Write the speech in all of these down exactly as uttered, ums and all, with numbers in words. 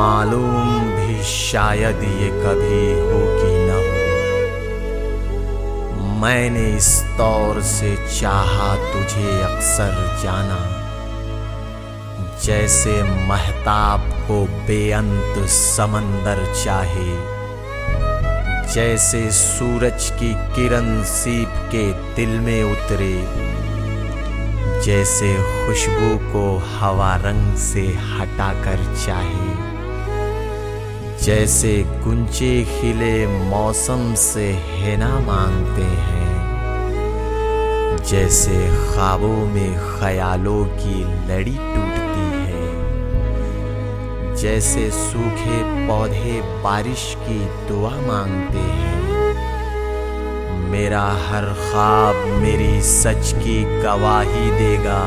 मालूम भी शायद ये कभी हो कि न हो। मैंने इस तौर से चाहा तुझे अक्सर जाना, जैसे महताब को बेअंत समंदर चाहे, जैसे सूरज की किरण सीप के दिल में उतरे, जैसे खुशबू को हवा रंग से हटाकर चाहे, जैसे गुंचे खिले मौसम से हिना मांगते हैं, जैसे ख्वाबों में ख्यालों की लड़ी टूटती है, जैसे सूखे पौधे बारिश की दुआ मांगते हैं। मेरा हर ख्वाब मेरी सच की गवाही देगा।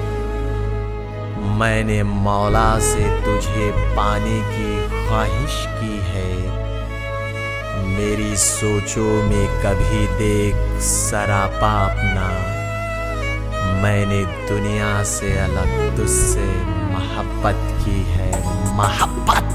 मैंने मौला से तुझे पाने की ख्वाहिश की है। मेरी सोचों में कभी देख सरापा अपना। मैंने दुनिया से अलग तुझसे मोहब्बत की है, मोहब्बत।